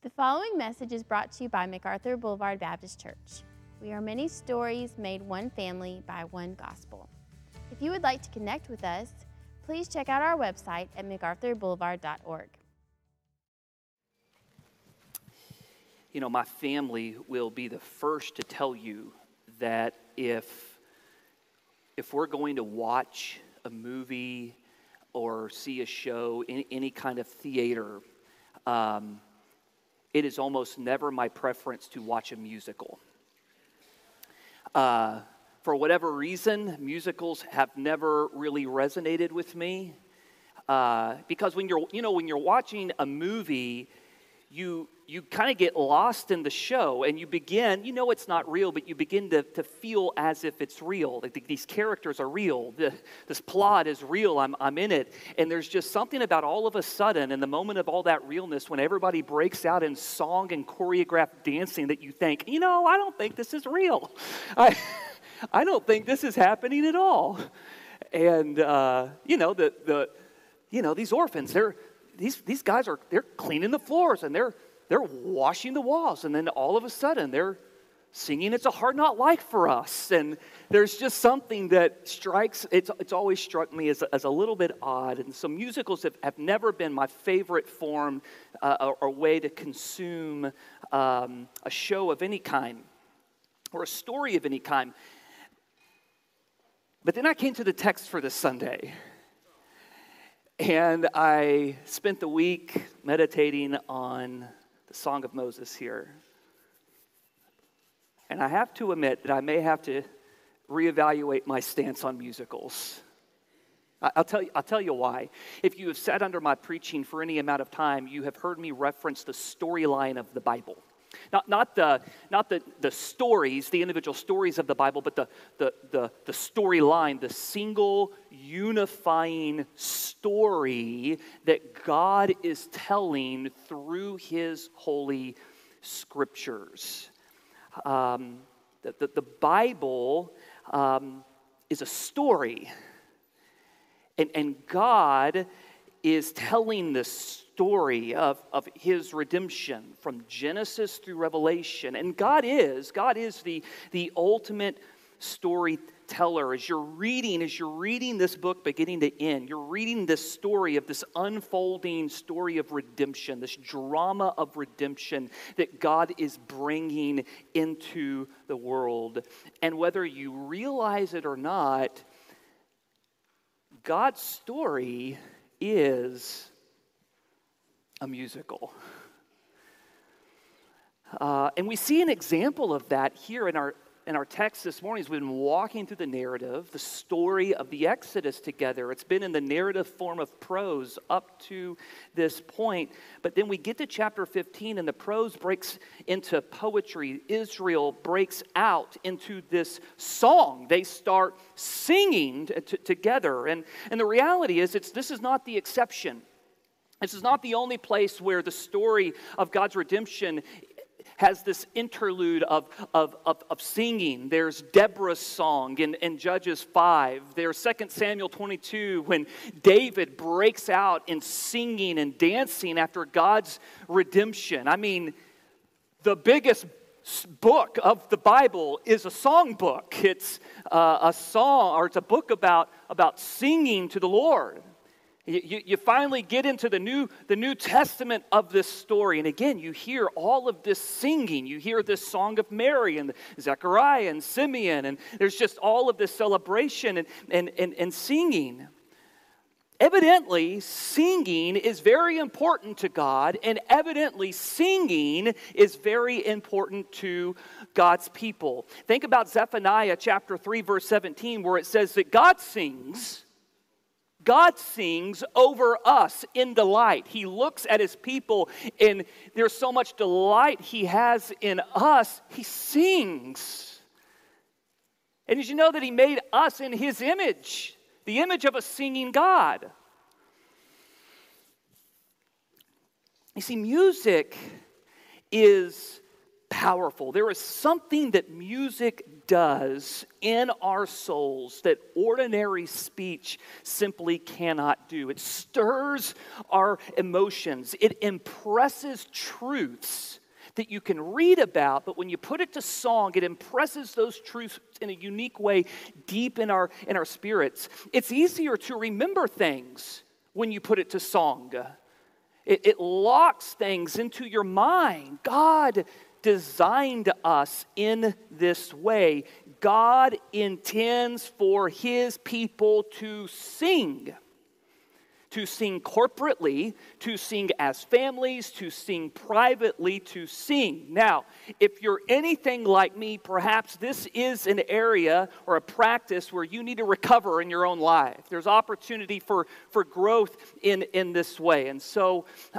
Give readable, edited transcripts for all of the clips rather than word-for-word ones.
The following message is brought to you by MacArthur Boulevard Baptist Church. We are many stories made one family by one gospel. If you would like to connect with us, please check out our website at macarthurboulevard.org. You know, my family will be the first to tell you that if we're going to watch a movie or see a show in any kind of theater, it is almost never my preference to watch a musical. For whatever reason, musicals have never really resonated with me. Because when you're watching a movie, you kind of get lost in the show and you begin, it's not real, but you begin to feel as if it's real. Like these characters are real. This plot is real. I'm in it. And there's just something about all of a sudden, in the moment of all that realness, when everybody breaks out in song and choreographed dancing, that you think, I don't think this is real. I don't think this is happening at all. And, these orphans, these guys they're cleaning the floors and they're washing the walls, and then all of a sudden they're singing "It's a Hard Knock Life" for us, and there's just something that strikes. It's always struck me as a little bit odd, and so musicals have never been my favorite form or way to consume a show of any kind or a story of any kind. But then I came to the text for this Sunday. And I spent the week meditating on the Song of Moses here. And I have to admit that I may have to reevaluate my stance on musicals. I'll tell you why. If you have sat under my preaching for any amount of time, you have heard me reference the storyline of the Bible. Not the stories, the individual stories of the Bible, but the storyline, the single unifying story that God is telling through His holy scriptures. The Bible is a story, and God is telling this story of His redemption from Genesis through Revelation. And God is the ultimate storyteller. As you're reading this book beginning to end, you're reading this story of this unfolding story of redemption, this drama of redemption that God is bringing into the world. And whether you realize it or not, God's story is a musical. And we see an example of that here in our text this morning as we've been walking through the narrative, the story of the Exodus together. It's been in the narrative form of prose up to this point. But then we get to chapter 15 and the prose breaks into poetry. Israel breaks out into this song. They start singing together. And the reality is this is not the exception. This is not the only place where the story of God's redemption has this interlude of singing. There's Deborah's song in Judges 5. There's 2 Samuel 22 when David breaks out in singing and dancing after God's redemption. I mean, the biggest book of the Bible is a song book. It's a song, or it's a book about singing to the Lord. You finally get into the New Testament of this story. And again, you hear all of this singing. You hear this song of Mary and Zechariah and Simeon. And there's just all of this celebration and singing. Evidently, singing is very important to God. And evidently, singing is very important to God's people. Think about Zephaniah chapter 3, verse 17, where it says that God sings over us in delight. He looks at His people, and there's so much delight He has in us. He sings. And did you know that He made us in His image, the image of a singing God? You see, music is powerful. There is something that music does in our souls that ordinary speech simply cannot do. It stirs our emotions. It impresses truths that you can read about, but when you put it to song, it impresses those truths in a unique way deep in our spirits. It's easier to remember things when you put it to song. It locks things into your mind. God designed us in this way. God intends for his people to sing corporately, to sing as families, to sing privately, to sing. Now, if you're anything like me, perhaps this is an area or a practice where you need to recover in your own life. There's opportunity for growth in this way. And so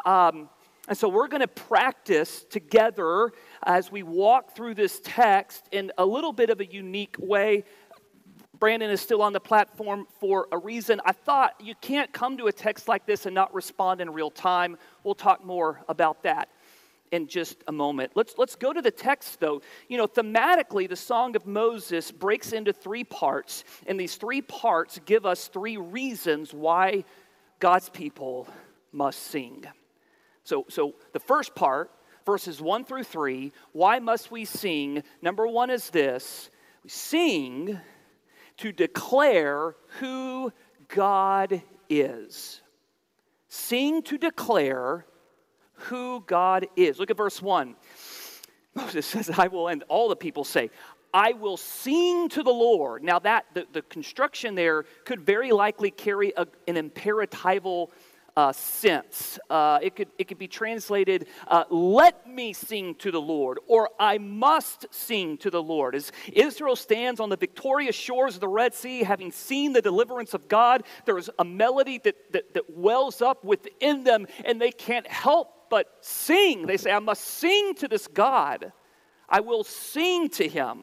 we're going to practice together as we walk through this text in a little bit of a unique way. Brandon is still on the platform for a reason. I thought you can't come to a text like this and not respond in real time. We'll talk more about that in just a moment. Let's go to the text, though. You know, thematically, the Song of Moses breaks into 3 parts, and these 3 parts give us 3 reasons why God's people must sing. So the first part, verses 1 through 3, why must we sing? Number 1 is this: we sing to declare who God is. Sing to declare who God is. Look at verse 1. Moses says, I will, and all the people say, I will sing to the Lord. Now that, the construction there could very likely carry an imperatival sense. It could be translated, let me sing to the Lord, or I must sing to the Lord. As Israel stands on the victorious shores of the Red Sea, having seen the deliverance of God, there is a melody that wells up within them, and they can't help but sing. They say, I must sing to this God. I will sing to him.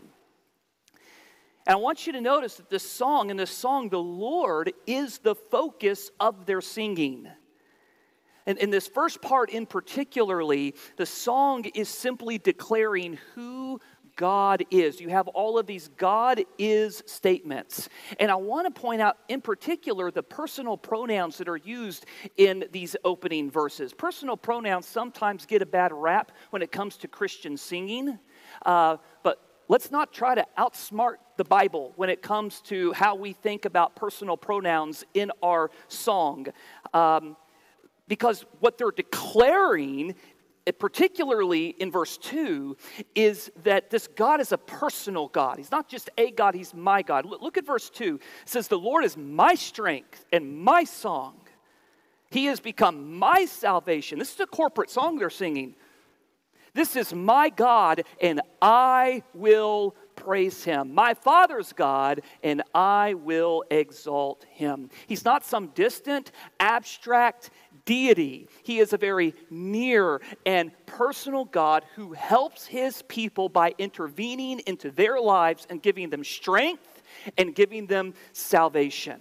And I want you to notice that in this song, the Lord is the focus of their singing. And in this first part in particularly, the song is simply declaring who God is. You have all of these God is statements. And I want to point out in particular the personal pronouns that are used in these opening verses. Personal pronouns sometimes get a bad rap when it comes to Christian singing, but let's not try to outsmart the Bible when it comes to how we think about personal pronouns in our song. Because what they're declaring, particularly in verse 2, is that this God is a personal God. He's not just a God, he's my God. Look at verse 2. It says, the Lord is my strength and my song. He has become my salvation. This is a corporate song they're singing. This is my God, and I will praise him. My Father's God, and I will exalt him. He's not some distant, abstract deity. He is a very near and personal God who helps his people by intervening into their lives and giving them strength and giving them salvation.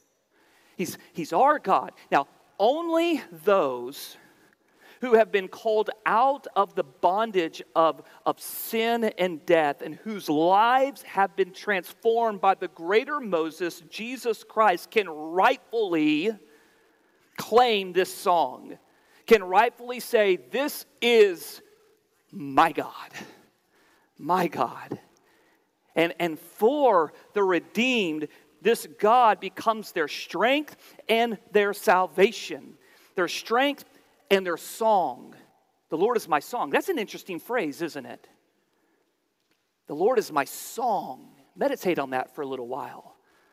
He's our God. Now, only those who have been called out of the bondage of sin and death, and whose lives have been transformed by the greater Moses, Jesus Christ, can rightfully claim this song, can rightfully say, this is my God, my God. And for the redeemed, this God becomes their strength and their salvation, their strength and their song. The Lord is my song. That's an interesting phrase, isn't it? The Lord is my song. Meditate on that for a little while.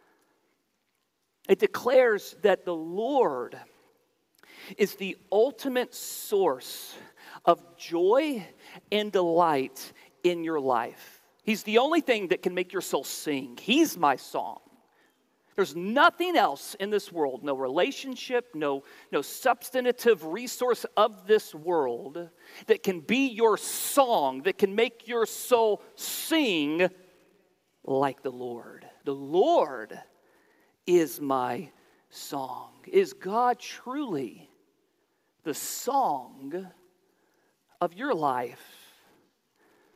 It declares that the Lord is the ultimate source of joy and delight in your life. He's the only thing that can make your soul sing. He's my song. There's nothing else in this world, no relationship, no substantive resource of this world that can be your song, that can make your soul sing like the Lord. The Lord is my song. Is God truly the song of your life?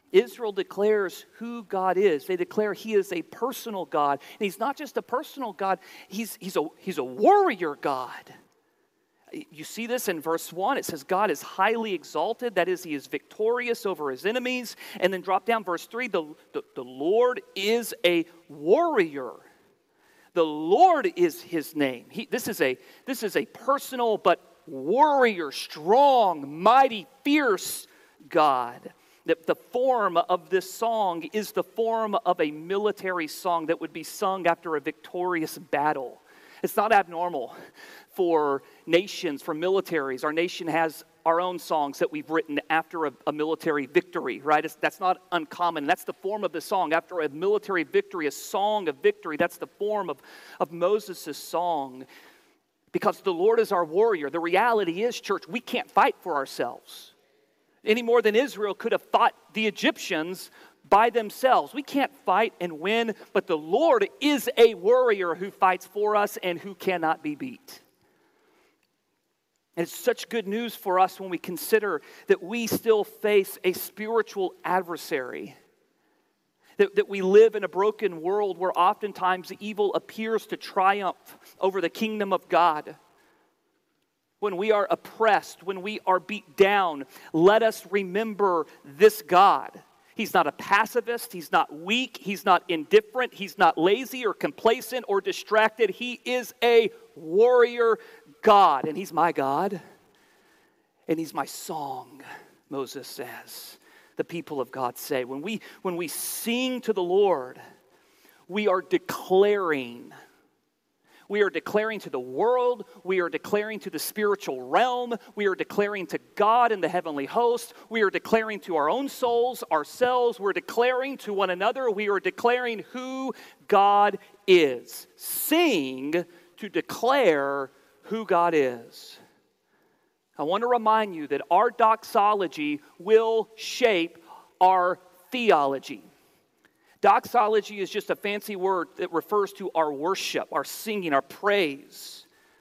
Israel declares who God is. They declare he is a personal God. And he's not just a personal God, he's a warrior God. You see this in verse 1. It says God is highly exalted. That is, he is victorious over his enemies. And then drop down verse 3. The Lord is a warrior. The Lord is his name. This is a personal but warrior, strong, mighty, fierce God. The form of this song is the form of a military song that would be sung after a victorious battle. It's not abnormal for nations, for militaries. Our nation has our own songs that we've written after a military victory, right? That's not uncommon. That's the form of the song. After a military victory, a song of victory, that's the form of Moses' song. Because the Lord is our warrior. The reality is, church, we can't fight for ourselves any more than Israel could have fought the Egyptians by themselves. We can't fight and win, but the Lord is a warrior who fights for us and who cannot be beat. And it's such good news for us when we consider that we still face a spiritual adversary. That we live in a broken world where oftentimes evil appears to triumph over the kingdom of God. When we are oppressed, when we are beat down, let us remember this God. He's not a pacifist, he's not weak, he's not indifferent, he's not lazy or complacent or distracted. He is a warrior God, and he's my God, and he's my song, Moses says. The people of God say, when we sing to the Lord, we are declaring. We are declaring to the world, we are declaring to the spiritual realm, we are declaring to God in the heavenly host, we are declaring to our own souls, ourselves, we're declaring to one another, we are declaring who God is. Sing to declare who God is. I want to remind you that our doxology will shape our theology. Doxology is just a fancy word that refers to our worship, our singing, our praise.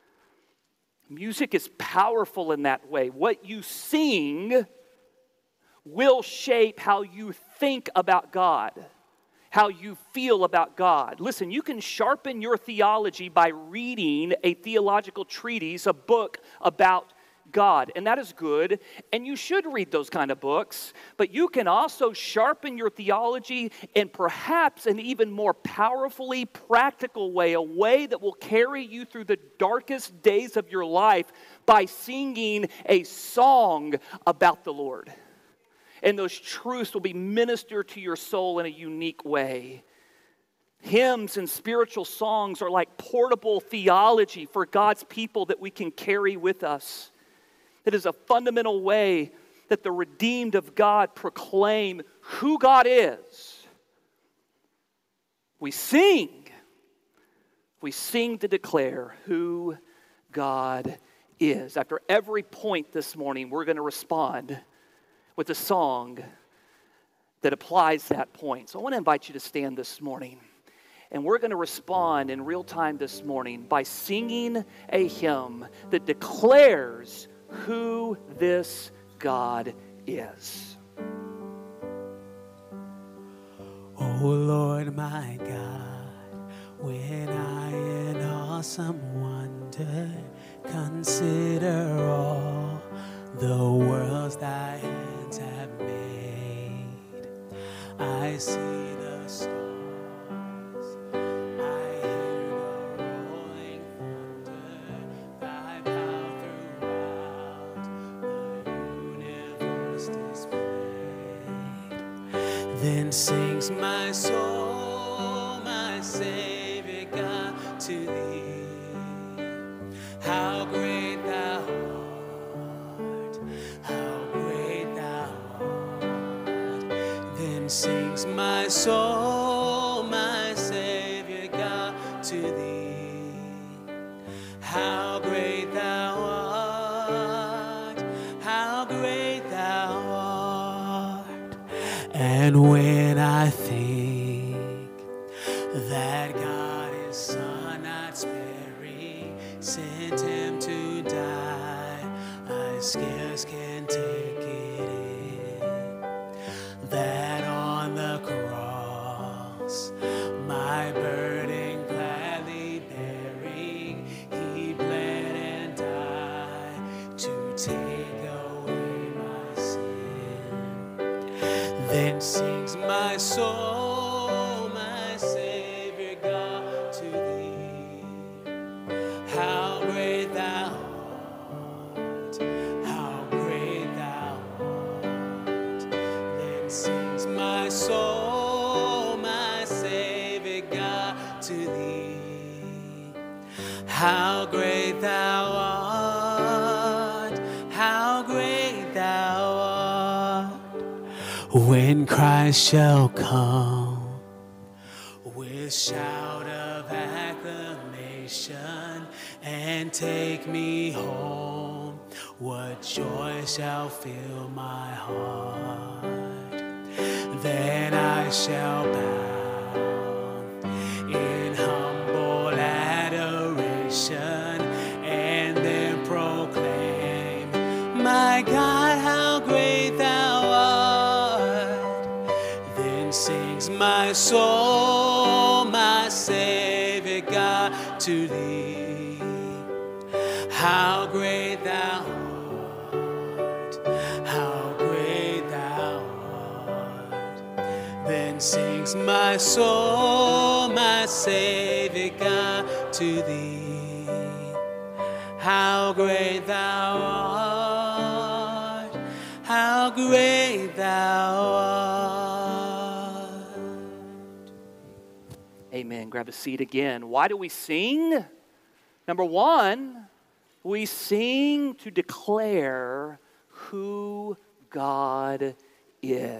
Music is powerful in that way. What you sing will shape how you think about God, how you feel about God. Listen, you can sharpen your theology by reading a theological treatise, a book about God, and that is good, and you should read those kind of books, but you can also sharpen your theology in perhaps an even more powerfully practical way, a way that will carry you through the darkest days of your life by singing a song about the Lord. And those truths will be ministered to your soul in a unique way. Hymns and spiritual songs are like portable theology for God's people that we can carry with us. It is a fundamental way that the redeemed of God proclaim who God is. We sing to declare who God is. After every point this morning, we're going to respond with a song that applies that point. So I want to invite you to stand this morning. And we're going to respond in real time this morning by singing a hymn that declares who this God is. Oh Lord my God, when I in awesome wonder consider all the worlds thy hands have made, I see the stars. Then sings my soul, my Savior God, to thee. How great thou art, how great thou art. Then sings my soul, my Savior God, to thee. How great thou art, how great thou art. And when I think that God his Son not sparing sent him to die, I scarce can take it in that Then sings my soul, my Savior God, to thee. How great thou art, how great thou art. Then sings my soul, my Savior God, to thee. How great thou art, how great thou art. When Christ shall come with shout of acclamation and take me home, what joy shall fill my heart. Then I shall bow in humble adoration and then proclaim, my God, how great thou art. Then sings my soul, my Savior God, to thee. How great thou art, how great thou art. Then sings my soul, my Savior God, to thee. How great thou art, how great thou art. Amen. Grab a seat again. Why do we sing? Number one, we sing to declare who God is.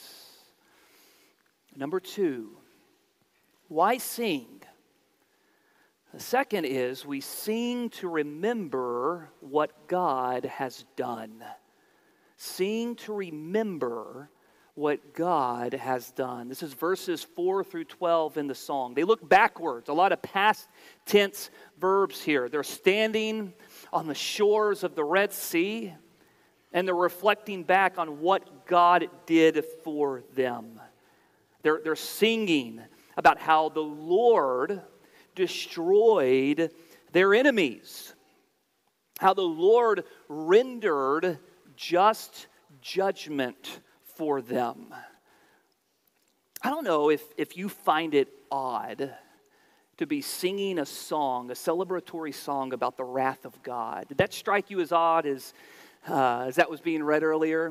Number two, why sing? The second is we sing to remember what God has done. Sing to remember what God has done. This is verses 4 through 12 in the song. They look backwards, a lot of past tense verbs here. They're standing on the shores of the Red Sea, and they're reflecting back on what God did for them. They're singing about how the Lord destroyed their enemies, how the Lord rendered just judgment for them. I don't know if you find it odd to be singing a song, a celebratory song about the wrath of God. Did that strike you as odd as that was being read earlier?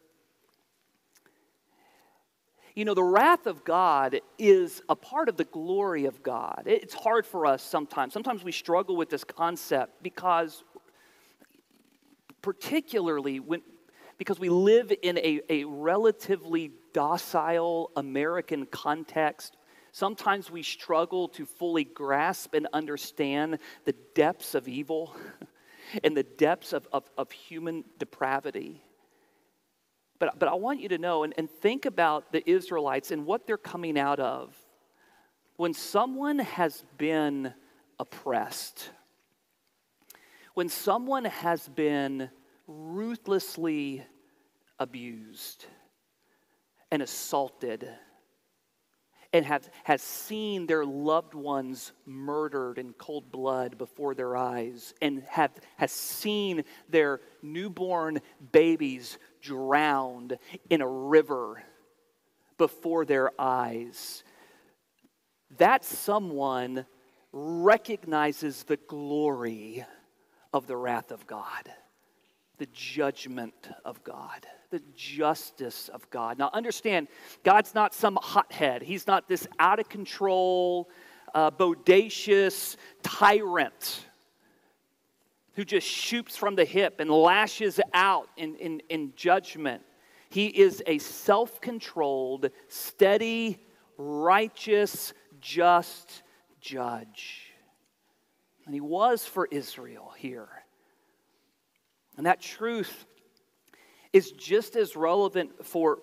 You know, the wrath of God is a part of the glory of God. It's hard for us sometimes. Sometimes we struggle with this concept because we live in a relatively docile American context. Sometimes we struggle to fully grasp and understand the depths of evil and the depths of human depravity. But I want you to know and think about the Israelites and what they're coming out of. When someone has been oppressed, when someone has been ruthlessly abused and assaulted and has seen their loved ones murdered in cold blood before their eyes and has seen their newborn babies drowned in a river before their eyes, that someone recognizes the glory of the wrath of God, the judgment of God, the justice of God. Now understand, God's not some hothead. He's not this out of control, bodacious tyrant who just shoots from the hip and lashes out in judgment. He is a self-controlled, steady, righteous, just judge. And he was for Israel here. And that truth is just as relevant for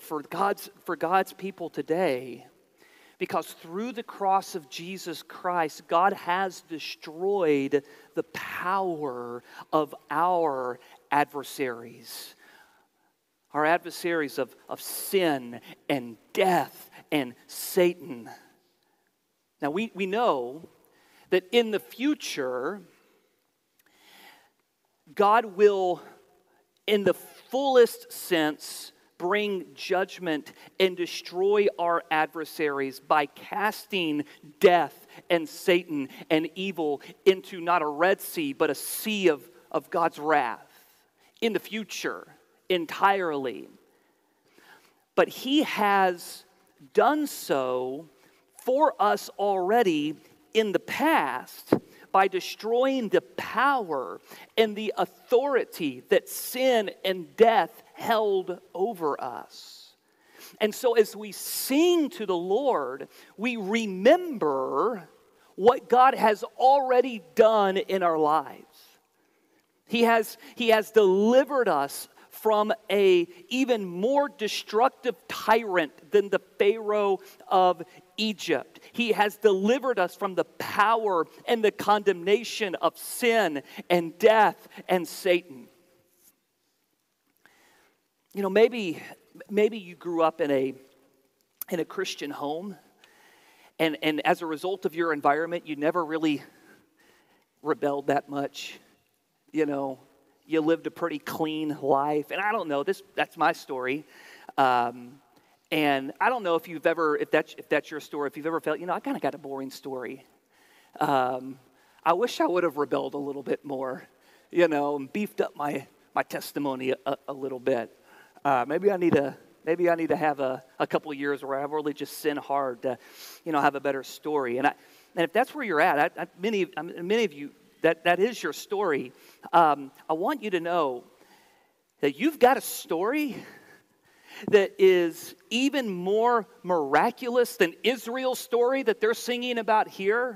God's people today, because through the cross of Jesus Christ, God has destroyed the power of our adversaries. Our adversaries of sin and death and Satan. Now we know that in the future, God will, in the fullest sense, bring judgment and destroy our adversaries by casting death and Satan and evil into not a Red Sea, but a sea of God's wrath in the future entirely. But he has done so for us already in the past by destroying the power and the authority that sin and death held over us. And so as we sing to the Lord, we remember what God has already done in our lives. He has delivered us from a even more destructive tyrant than the Pharaoh of Egypt. He has delivered us from the power and the condemnation of sin and death and Satan. You know, maybe you grew up in a Christian home, and as a result of your environment, you never really rebelled that much. You know, you lived a pretty clean life. And I don't know, that's my story. And I don't know if that's your story, if you've ever felt, I kind of got a boring story. I wish I would have rebelled a little bit more, and beefed up my testimony a little bit. Maybe I need to have a couple of years where I really just sin hard to, have a better story. And if that's where you're at, many of you, that is your story. I want you to know that you've got a story that is even more miraculous than Israel's story that they're singing about here.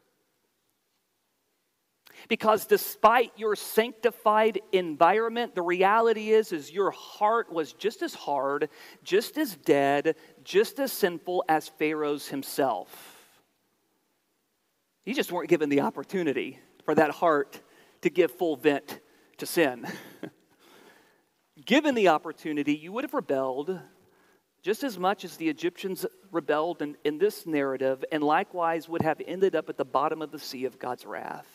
Because despite your sanctified environment, the reality is your heart was just as hard, just as dead, just as sinful as Pharaoh's himself. You just weren't given the opportunity for that heart to give full vent to sin. Given the opportunity, you would have rebelled just as much as the Egyptians rebelled in this narrative, and likewise would have ended up at the bottom of the sea of God's wrath.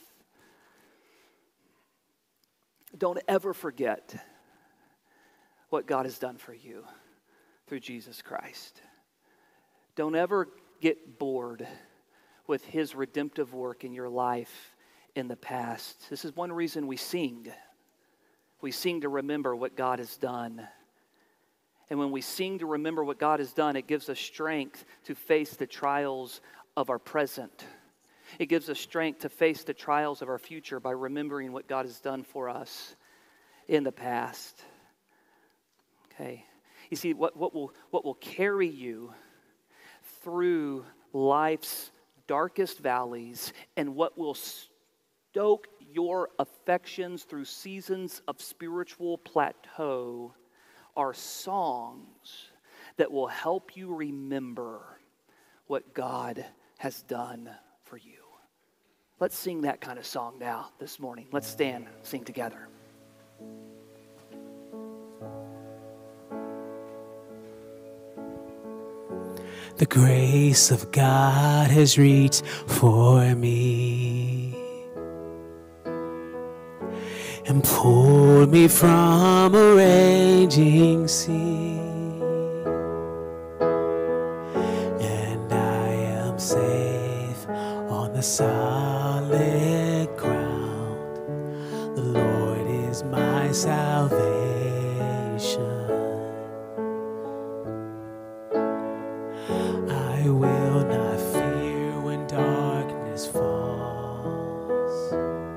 Don't ever forget what God has done for you through Jesus Christ. Don't ever get bored with his redemptive work in your life in the past. This is one reason we sing. We sing to remember what God has done. And when we sing to remember what God has done, it gives us strength to face the trials of our present. It gives us strength to face the trials of our future by remembering what God has done for us in the past. Okay. You see, what will carry you through life's darkest valleys, and what will stoke your affections through seasons of spiritual plateau are songs that will help you remember what God has done for you. Let's sing that kind of song now this morning. Let's stand, sing together. The grace of God has reached for me and pulled me from a raging sea, and I am safe on the solid ground. The Lord is my salvation. I will not fear when darkness falls.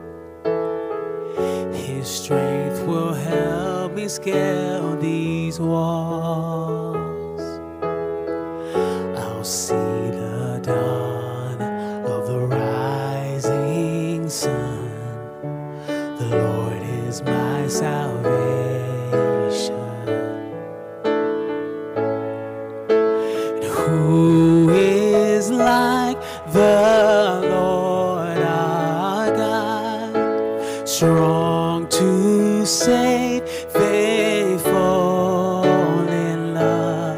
His strength will help me scale these walls. I'll see the dawn of the rising sun. The Lord is my salvation. Who is like the Lord our God, strong to save, faithful in love.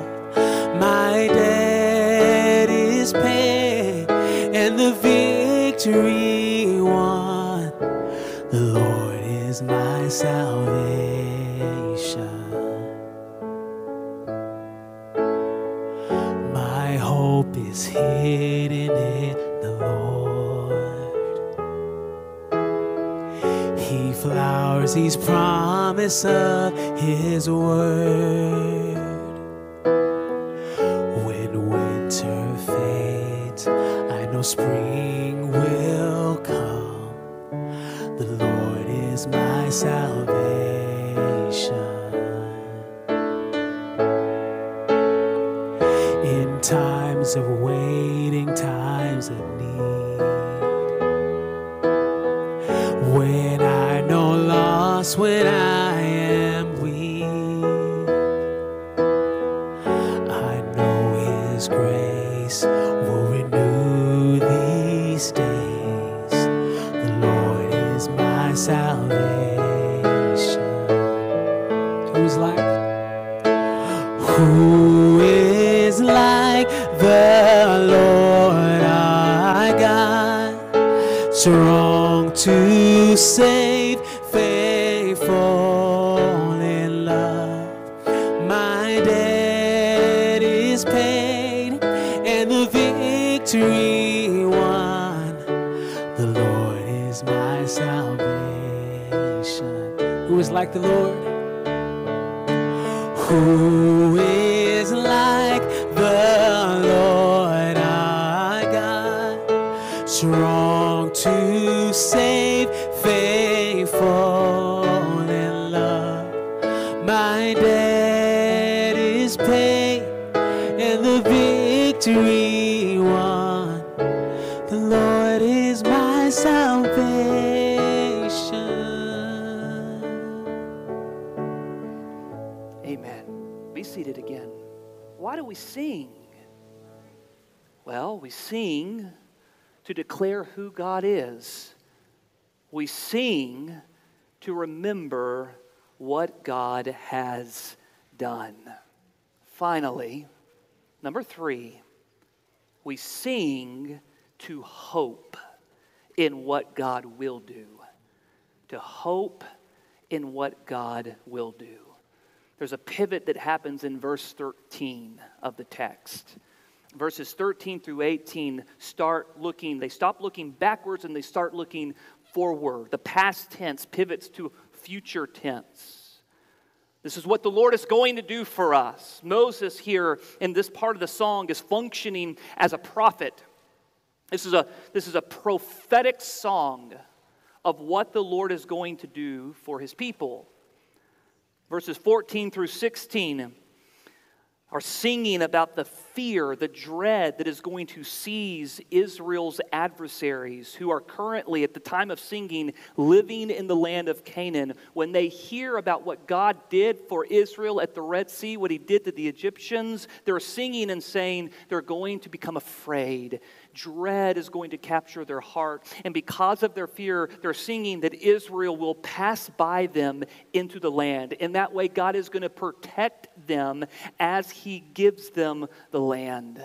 is hidden in the Lord. He flowers His promise of His word. When winter fades, I know spring will come. The Lord is my salvation. In times of waiting, times of need, when I know loss, when I am weak, I know His grace will renew these days. The Lord is my salvation. Who's like the Lord our God, strong to save, faithful in love. My debt is paid and the victory won. The Lord is my salvation. Who is like the Lord? Who is like the Lord our God, strong to save, faithful in love. My debt is paid and the victory won. The Lord is my salvation. Amen. Be seated again. Why do we sing? Well, we sing to declare who God is. We sing to remember what God has done. Finally, number 3, we sing to hope in what God will do. To hope in what God will do. There's a pivot that happens in verse 13 of the text. Verses 13 through 18 they stop looking backwards and they start looking forward. The past tense pivots to future tense. This is what the Lord is going to do for us. Moses here in this part of the song is functioning as a prophet. This is a prophetic song of what the Lord is going to do for His people. Verses 14 through 16 are singing about the fear, the dread that is going to seize Israel's adversaries who are currently, at the time of singing, living in the land of Canaan. When they hear about what God did for Israel at the Red Sea, what He did to the Egyptians, they're singing and saying they're going to become afraid. Dread is going to capture their heart. And because of their fear, they're singing that Israel will pass by them into the land. In that way, God is going to protect them as He gives them the land.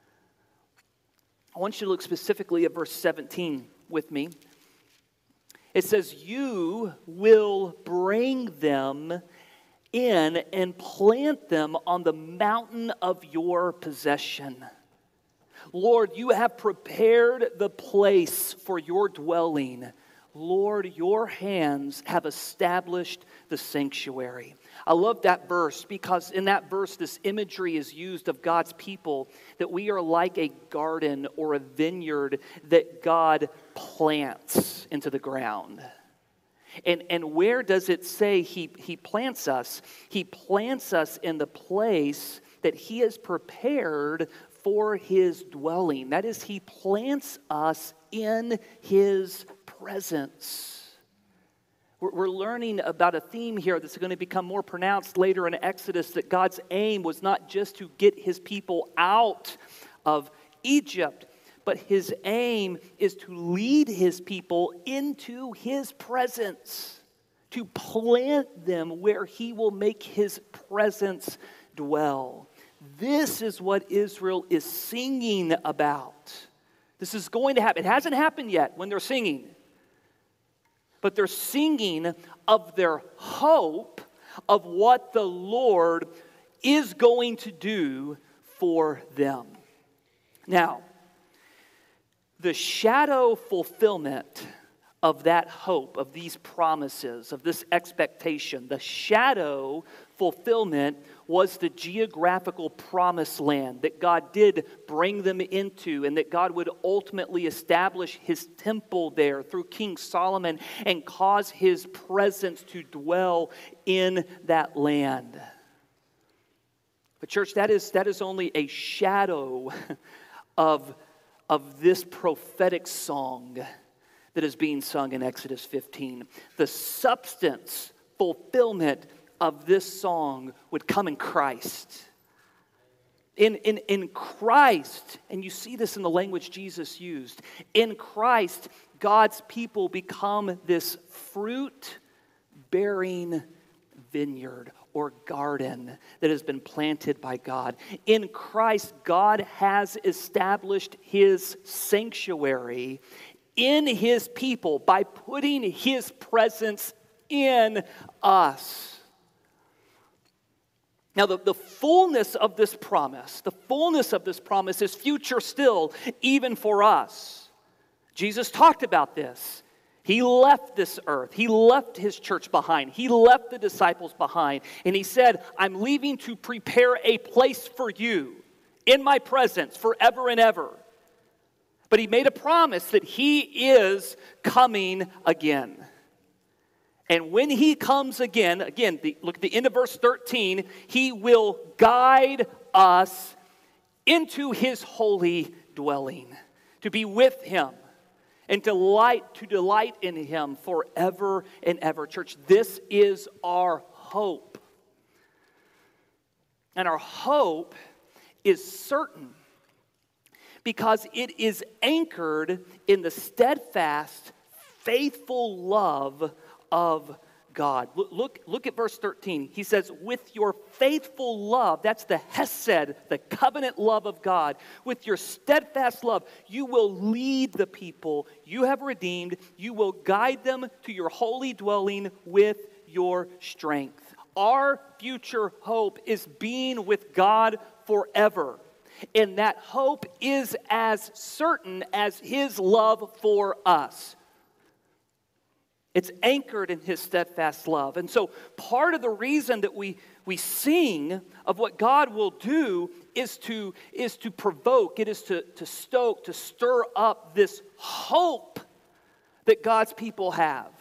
I want you to look specifically at verse 17 with me. It says, "You will bring them in and plant them on the mountain of your possession. Lord, you have prepared the place for your dwelling. Lord, your hands have established the sanctuary." I love that verse because in that verse, this imagery is used of God's people, that we are like a garden or a vineyard that God plants into the ground. And where does it say he plants us? He plants us in the place that He has prepared for His dwelling. That is, He plants us in His presence. We're learning about a theme here that's going to become more pronounced later in Exodus, that God's aim was not just to get His people out of Egypt, but His aim is to lead His people into His presence, to plant them where He will make His presence dwell. This is what Israel is singing about. This is going to happen. It hasn't happened yet when they're singing. But they're singing of their hope of what the Lord is going to do for them. Now, the shadow fulfillment of that hope, of these promises, of this expectation, the shadow fulfillment was the geographical promised land that God did bring them into, and that God would ultimately establish his temple there through King Solomon and cause his presence to dwell in that land. But church, that is only a shadow of this prophetic song that is being sung in Exodus 15. The substance, fulfillment of this song would come in Christ. In Christ, and you see this in the language Jesus used, in Christ, God's people become this fruit-bearing vineyard or garden that has been planted by God. In Christ, God has established his sanctuary in his people by putting his presence in us. Now, the fullness of this promise, is future still, even for us. Jesus talked about this. He left this earth. He left his church behind. He left the disciples behind. And he said, I'm leaving to prepare a place for you in my presence forever and ever. But he made a promise that he is coming again. And when he comes again, look at the end of verse 13, he will guide us into his holy dwelling, to be with him and to delight in him forever and ever. Church, this is our hope. And our hope is certain because it is anchored in the steadfast, faithful love of God. Look at verse 13. He says, with your faithful love, that's the hesed, the covenant love of God. With your steadfast love, you will lead the people you have redeemed. You will guide them to your holy dwelling with your strength. Our future hope is being with God forever. And that hope is as certain as his love for us. It's anchored in his steadfast love. And so part of the reason that we sing of what God will do is to provoke, it is to stoke, to stir up this hope that God's people have.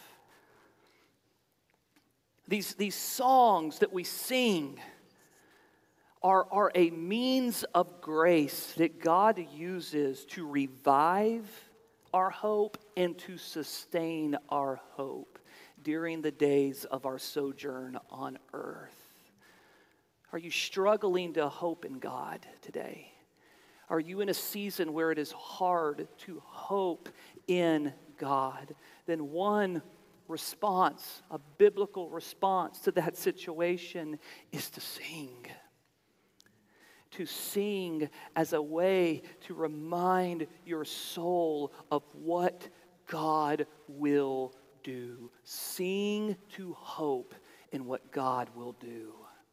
These songs that we sing are a means of grace that God uses to revive our hope and to sustain our hope during the days of our sojourn on earth. Are you struggling to hope in God today? Are you in a season where it is hard to hope in God? Then one response, a biblical response to that situation is to sing. To sing as a way to remind your soul of what God will do. Sing to hope in what God will do.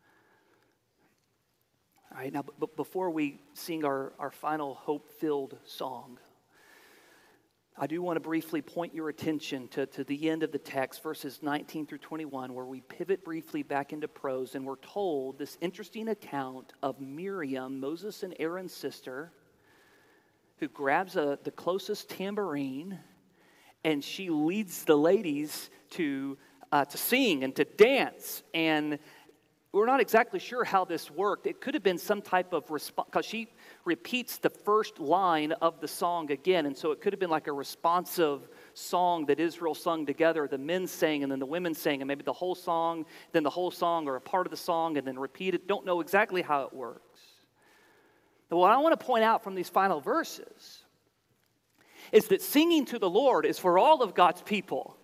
All right, now before we sing our final hope-filled song, I do want to briefly point your attention to the end of the text, verses 19 through 21, where we pivot briefly back into prose, and we're told this interesting account of Miriam, Moses and Aaron's sister, who grabs the closest tambourine, and she leads the ladies to sing and to dance. And we're not exactly sure how this worked. It could have been some type of response, because she repeats the first line of the song again, and so it could have been like a responsive song that Israel sung together. The men sang, and then the women sang, and maybe the whole song, then the whole song, or a part of the song, and then repeat it. Don't know exactly how it works. But what I want to point out from these final verses is that singing to the Lord is for all of God's people.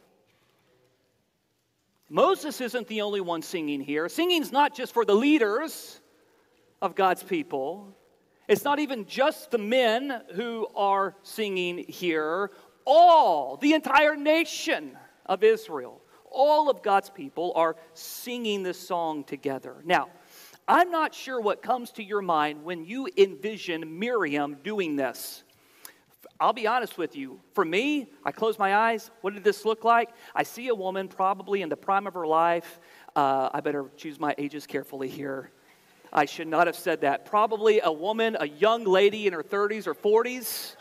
Moses isn't the only one singing here. Singing's not just for the leaders of God's people. It's not even just the men who are singing here. The entire nation of Israel, all of God's people are singing this song together. Now, I'm not sure what comes to your mind when you envision Miriam doing this. I'll be honest with you. For me, I close my eyes. What did this look like? I see a woman probably in the prime of her life. I better choose my ages carefully here. I should not have said that. Probably a woman, a young lady in her 30s or 40s.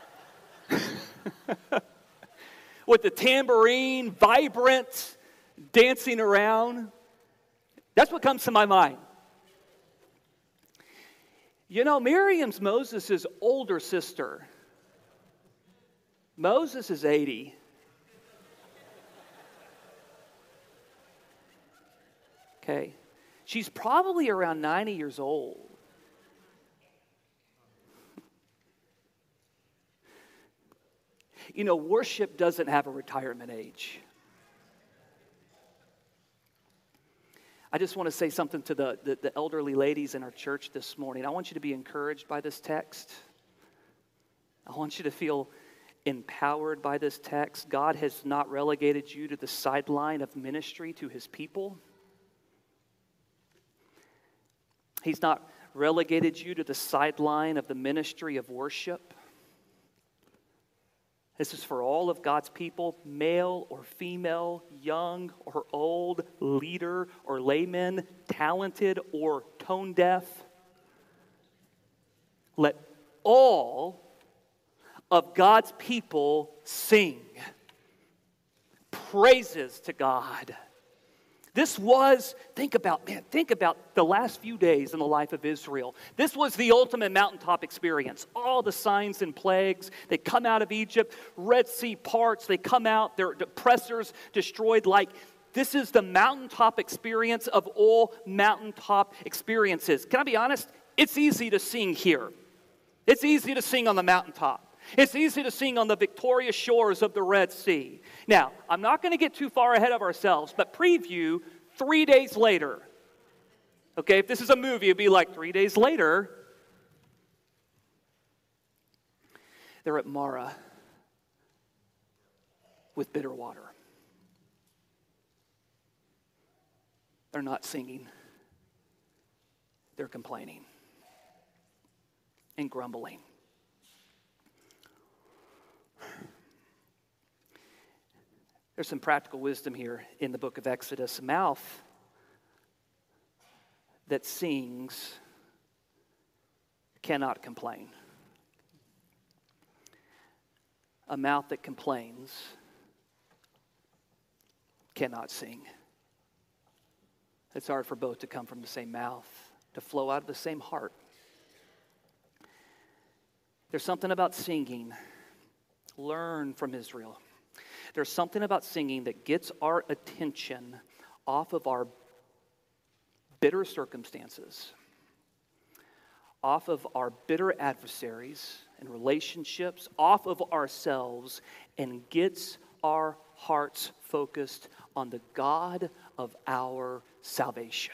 With the tambourine, vibrant, dancing around. That's what comes to my mind. You know, Miriam's Moses' older sister. Moses is 80. Okay. She's probably around 90 years old. You know, worship doesn't have a retirement age. I just want to say something to the elderly ladies in our church this morning. I want you to be encouraged by this text. I want you to feel empowered by this text. God has not relegated you to the sideline of ministry to his people. He's not relegated you to the sideline of the ministry of worship. This is for all of God's people, male or female, young or old, leader or layman, talented or tone deaf. Let all of God's people sing praises to God. This was, think about the last few days in the life of Israel. This was the ultimate mountaintop experience. All the signs and plagues, they come out of Egypt, Red Sea parts, they come out, their oppressors destroyed. Like, this is the mountaintop experience of all mountaintop experiences. Can I be honest? It's easy to sing here. It's easy to sing on the mountaintop. It's easy to sing on the victorious shores of the Red Sea. Now, I'm not going to get too far ahead of ourselves, but preview 3 days later. Okay, if this is a movie, it'd be like 3 days later. They're at Marah with bitter water. They're not singing. They're complaining and grumbling. There's some practical wisdom here in the book of Exodus. A mouth that sings cannot complain. A mouth that complains cannot sing. It's hard for both to come from the same mouth, to flow out of the same heart. There's something about singing. Learn from Israel. There's something about singing that gets our attention off of our bitter circumstances, off of our bitter adversaries and relationships, off of ourselves, and gets our hearts focused on the God of our salvation.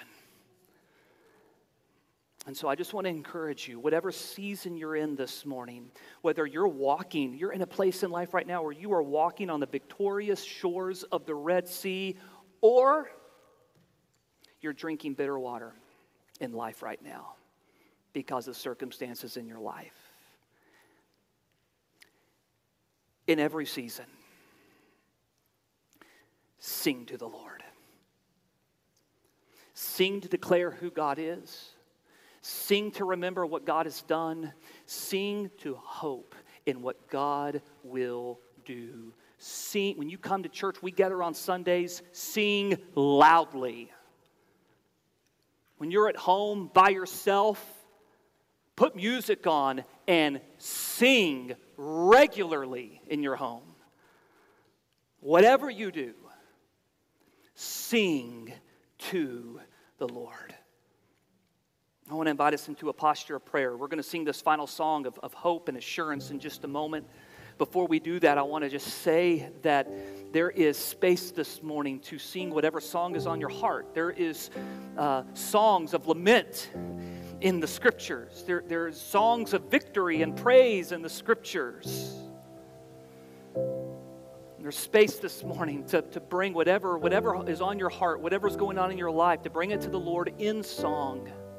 And so I just want to encourage you, whatever season you're in this morning, whether you're in a place in life right now where you are walking on the victorious shores of the Red Sea, or you're drinking bitter water in life right now because of circumstances in your life. In every season, sing to the Lord. Sing to declare who God is. Sing to remember what God has done. Sing to hope in what God will do. Sing. When you come to church, we gather on Sundays, sing loudly. When you're at home by yourself, put music on and sing regularly in your home. Whatever you do, sing to the Lord. I want to invite us into a posture of prayer. We're going to sing this final song of hope and assurance in just a moment. Before we do that, I want to just say that there is space this morning to sing whatever song is on your heart. There is songs of lament in the Scriptures. There's songs of victory and praise in the Scriptures. There's space this morning to bring whatever is on your heart, whatever's going on in your life, to bring it to the Lord in song.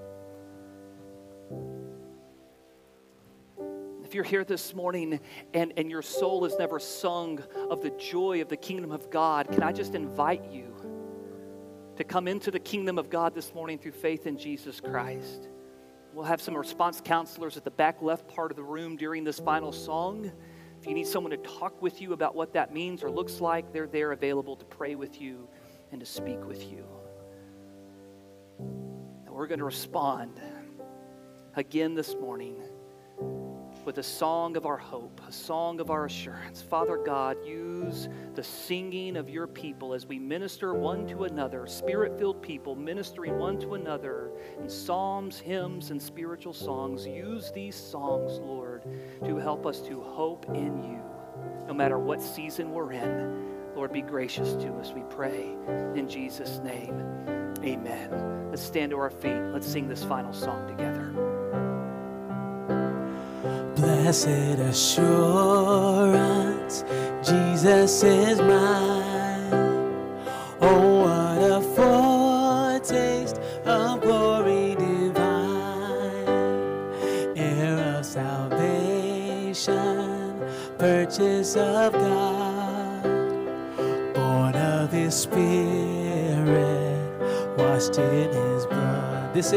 if you're here this morning and your soul has never sung of the joy of the kingdom of God, can I just invite you to come into the kingdom of God this morning through faith in Jesus Christ? We'll have some response counselors at the back left part of the room during this final song. If you need someone to talk with you about what that means or looks like, they're there available to pray with you and to speak with you. And we're going to respond again this morning with a song of our hope, a song of our assurance. Father God, use the singing of your people as we minister one to another, Spirit-filled people ministering one to another in psalms, hymns, and spiritual songs. Use these songs, Lord, to help us to hope in you, no matter what season we're in. Lord, be gracious to us, we pray. In Jesus' name, amen. Let's stand to our feet. Let's sing this final song together. Blessed assurance, Jesus is mine. Oh, what a foretaste of glory divine. Heir of salvation, purchase of God, born of His Spirit, washed in His blood. This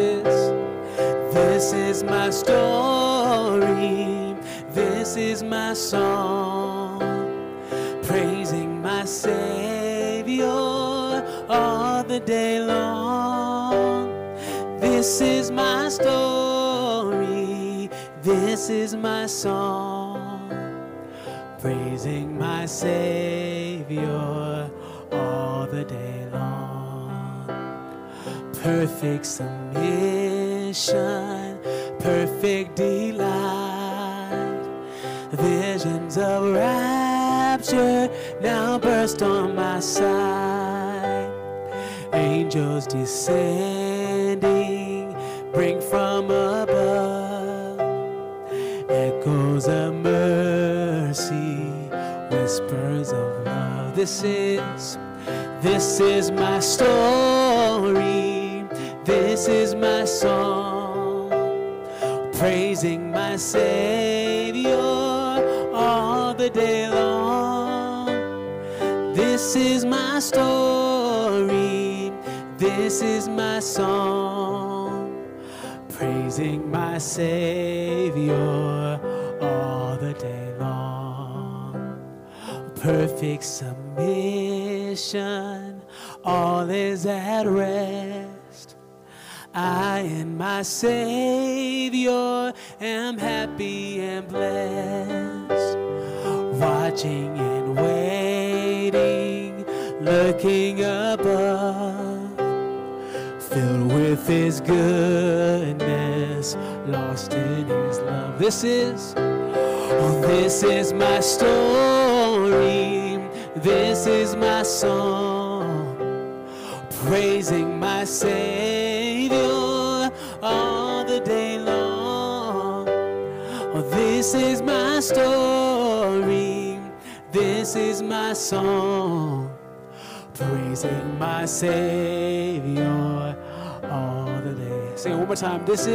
is my story. This is my song, praising my Savior all the day long. This is my story. This is my song, praising my Savior all the day long. Perfect submission, perfect delight, visions of rapture now burst on my sight. Angels descending bring from above echoes of mercy, whispers of love. This is my story. This is my song, praising my Savior all the day long. This is my story. This is my song, praising my Savior all the day long. Perfect submission, all is at rest. I and my Savior am happy and blessed, watching and waiting, looking above, filled with His goodness, lost in His love. This is my story. This is my song, praising my Savior all the day long. This is my story. This is my song, praising my Savior all the day. Sing it one more time. This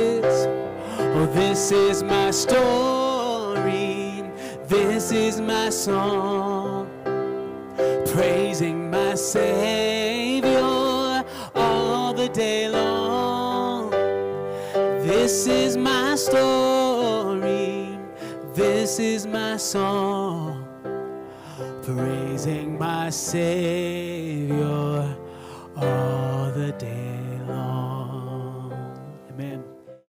is my story. This is my song, praising my Savior all the day long. This is my story. This is my song, praising my Savior all the day